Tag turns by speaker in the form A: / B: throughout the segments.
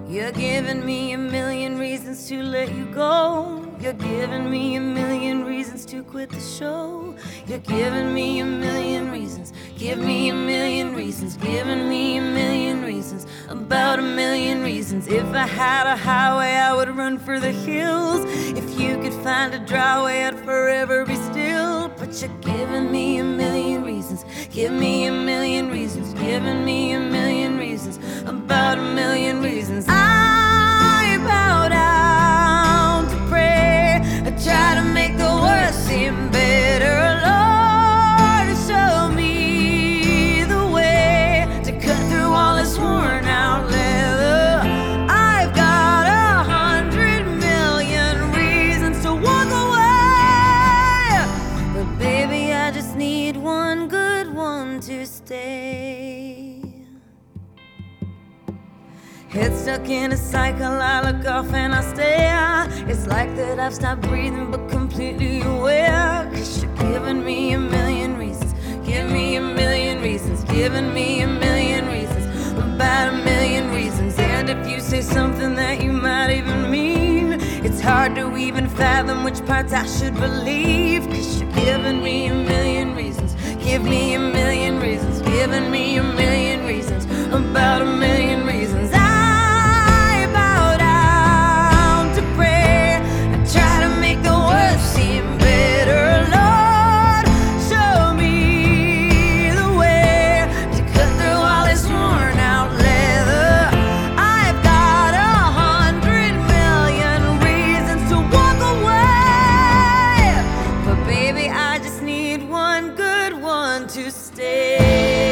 A: You're giving me a million reasons to let you go. You're giving me a million reasons to quit the show. You're giving me a million reasons. Give me a million reasons. Giving me a million reasons. About a million reasons. If I had a highway, I would run for the hills. If you could find a dry way, I'd forever be still. But you're giving me a million reasons. Give me a million reasons. Giving me a million reasons. About a million reasons. I bow down to pray. I try to make the worst seem better. Lord, show me the way to cut through all this worn out leather. I've got 100 million reasons to walk away, but baby, I just need one good one to stay. Head stuck in a cycle, I look off and I stare. It's like that I've stopped breathing but completely aware. 'Cause you're giving me a million reasons. Give me a million reasons. Giving me a million reasons. About a million reasons. And if you say something that you might even mean, it's hard to even fathom which parts I should believe. 'Cause you're giving me a million reasons. Give me a million reasons. Giving me a million reasons. About a million reasons. Seem better, Lord, show me the way to cut through all this worn out leather. I've got 100 million reasons to walk away, but baby, I just need one good one to stay.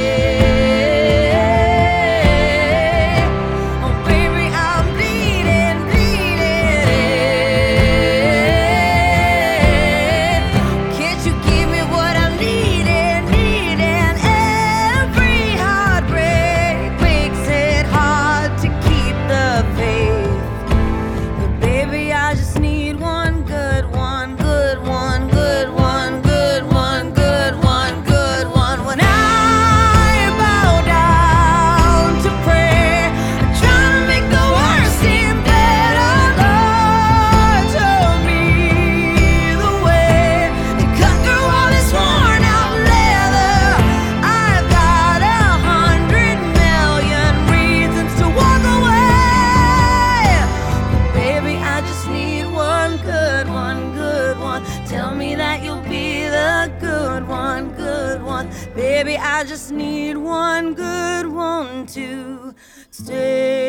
A: Baby, I just need one good one to stay.